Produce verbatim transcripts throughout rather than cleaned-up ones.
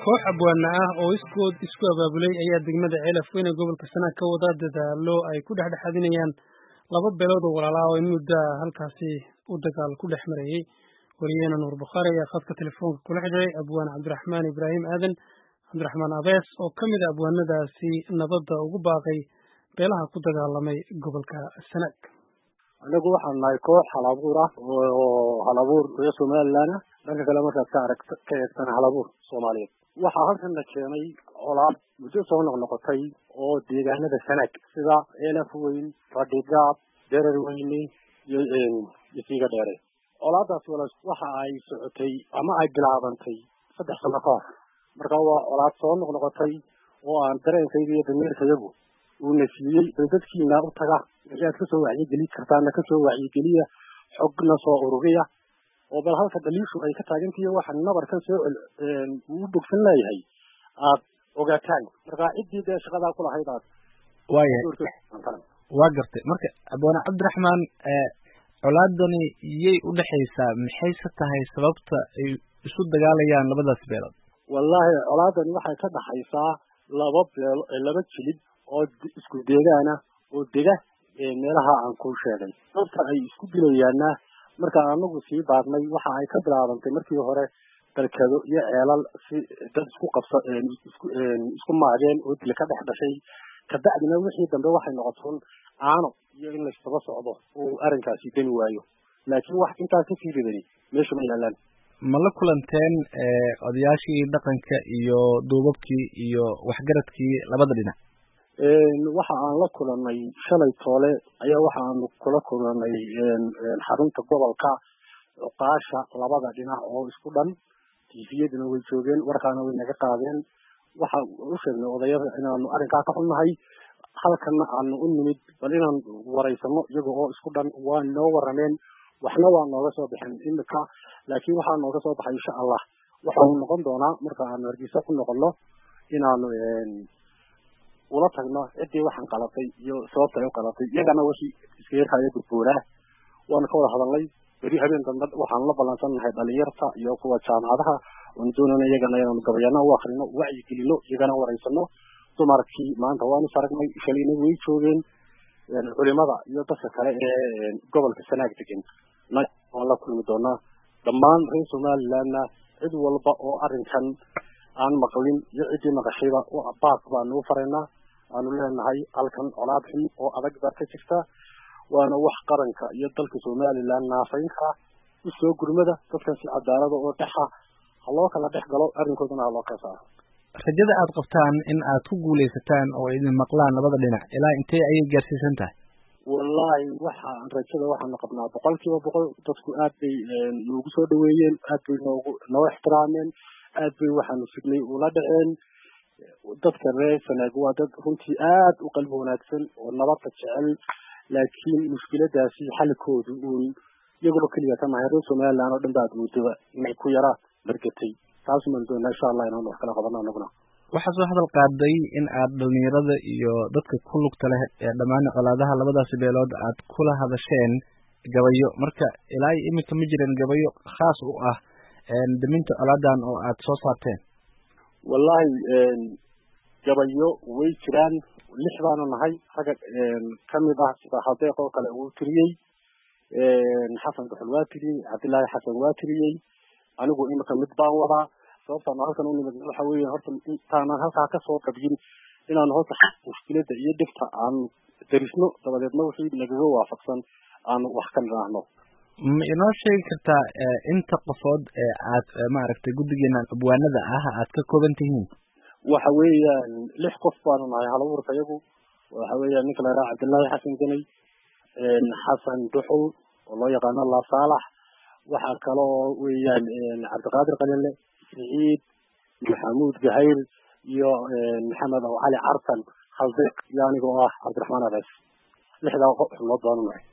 koox abwaana ah oo iskood isku abaabulay ayaa degmada Ceelaf Weyn ee gobolka Sanaag ka wada dadaalo ay ku dhexdhexaadinayaan laba beelood oo walaalo ah oo muddo halkaasi u dagaal ku dhex marayay. Wariyaheena Nuur Bukhaari ayaa khadka telefoonka kula xidhiidhay abwaan Cabdiraxmaan Ibraahim Aadan Cabdiraxmaan Abees oo ka mid ah abwaanadaasi nabadda ugu baaqay beelaha ku dagaalamay gobolka Sanaag. anagu waxaan nahay koox halabuur ah oo halabuur reer Somaliland dhanka kale markaad ka aragto ka eegtan halabuur Soomaaliyeed waxaa halkan la keenay colaad muddo soo noqnoqotay oo deegaanada Sanaag sida Ceelaf Weyn, Fadhigaab, Darar Weyne iyo Isiga Dheere. colaadaas waxa ay socotay ama ay bilaabantay saddex sano ka hor marka waa colaad soo noqnoqotay oo aan dareenkayga iyo dameerkaygu uu nasiiyey dadkiina u taga inaad ka soo wacyigeli kartaan ka soo wacyigeliya xogna soo ururiya oo bal halka daliishu ay ka taagantiyo waxa nabarkan soo uu bogsan leeyahay aad ogaataan marka cidii de shaqada ku lahayd aad waayahay waa gartay marka abwana Cabdiraxmaan ee colaadani iyay u dhaxaysaa maxay tahay sababta ay isu dagaalayaan labadaas beelood wallahi colaadani waxay ka dhaxaysaa laba beelo laba jilid oo isku deegaana oo dega ee meelaha aan ku sheegay dadka ay isku dilayaana marka anagu sii baadnay waxa ay ka bilaabantay markii hore dalkado iyo ceelal si dad isku qabsa isku isku maageen oo dil ka dhex dhashay kadacdina wixii dambe waxay noqotay aano iyo in la isba socdo oo arinkaasi dan waayo laakiin wax intaas ka fiiridani meesha ma yaalaan ma la kulanteen ee odayaashii dhaqanka iyo duubabkii iyo waxgaradkii labada dhinac een waxa aan la kulanay shalay toole ayaa waxa aan kula kulanay een xarunta gobolka qaasha labada dhinac oo isku dhan tifiyaduna way joogeen warkaana way naga qaadeen waxa uu sheegay odayada inaan arinka ka xunnahay halkan aan u nimid bal inaan wareysano iyaga oo isku dhan waa noo warameen waxna waa nooga soo bixin imika laakiin waxa nooga soo baxay insha Allah waxa uu noqon doonaa marka aan wargeysa ku noqono inaan een wala tagno cidii waxaan qalatay iyo sababta ay qalatay iyagana wixii iska yarkaya gudboora waan ka wada hadalnay bari habeen dambe waxaan la balansanahay dhalinyarta iyo kuwa jaamacadaha oo doonana iyagana inaan gabayana u akhrino wacyi gelino iyagana wareysano dumarkii maanta waan saragnay shalayna way joogeen culimada iyo dadka kale ee gobolka Sanaag degan waan la kulmi doonaa dhammaan reer Somaliland cid walba oo arinkan aan maqlin iyo cidii maqashayba oo abaaq baan u fareynaa aanu leenahay halkan colaad xun oo adag baa ka jirta waana wax qaranka iyo dalka Somaliland naafaynka u soo gurmada dadkan si cadaalad oo dhaxa haloo kala dhex galo arinkoodana haloo ka saaro rajada aad qabtaan in aad ku guuleysataan oo idin maqlaan labada dhinac ilaa intee ayay gaarsiisan tahay wallahi waxa rajada waxaan qabnaa boqolkiiba boqol dadku aad bay noogu soo dhaweeyeen aad bay noogu noo ixtiraameen aad bay waxaanu fignay ula dhaceen dadka reer Sanaag waa dad runtii aad u qalbi wanaagsan oo nabadda jecel laakiin mushkiladaasi xalkoodu uu iyagoo kaliya ka mahay reer Somaliland oo dhan baad muddo inay ku yara barkatay taas man doona insha Allah inaan wax kala qabanno anaguna waxa soo hadal qaaday in aad dhalinyarada iyo dadka ku lugta leh ee dhammaan colaadaha labadaas beelood aad kula hadasheen gabayo marka ilaa imika ma jireen gabayo khaas u ah een daminta colaadan oo aad soo saarteen wallahi een gabayo way jiraan lix baan nahay raga een kamid ah sida hadeeq oo kale uu tiriyay een xasan duxul waa tiriyay Cabdullaahi xasan waa tiriyay anigu imika mid baan wadaa sababta halkan u nimid waxa weeye horta intaan halka ka soo qabyin inaan horta mushkilada iyo dhibta aan darisno dabadeedna wixii nagaga waafaqsan aan wax ka raahno ma inoo sheegi kartaa inta qofood ee aad maaragtay guddigeena abwaanada ah aad ka kooban tihiin waxa weeyaan lix qof baan nahay halabuurka iyagu waxa weeyaan ninka la raaca Cabdullaahi xasan ganay een xasan duxul oo loo yaqaan La Saalax waxa kale oo weeyaan Cabdiqaadir Qalile Saciid Maxamuud Gahayr iyo Maxamed Ali Arsan Khaldiq yaani oo ah Cabdiraxmaan Abees lixdaa qof loo doonay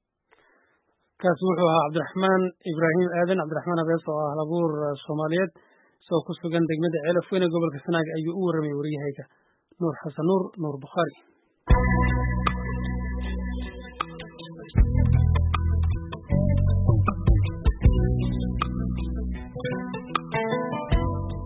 kaas wuxuu ahaa Cabdiraxmaan Ibraahim Aadan Cabdiraxmaan Abees oo ah halabuur Soomaaliyeed soo ku sugan degmada Ceelaf Weyn ee gobolka Sanaag ayuu u waramay wariyahayga Nuur Xasan Nuur Nuur Bukhaari.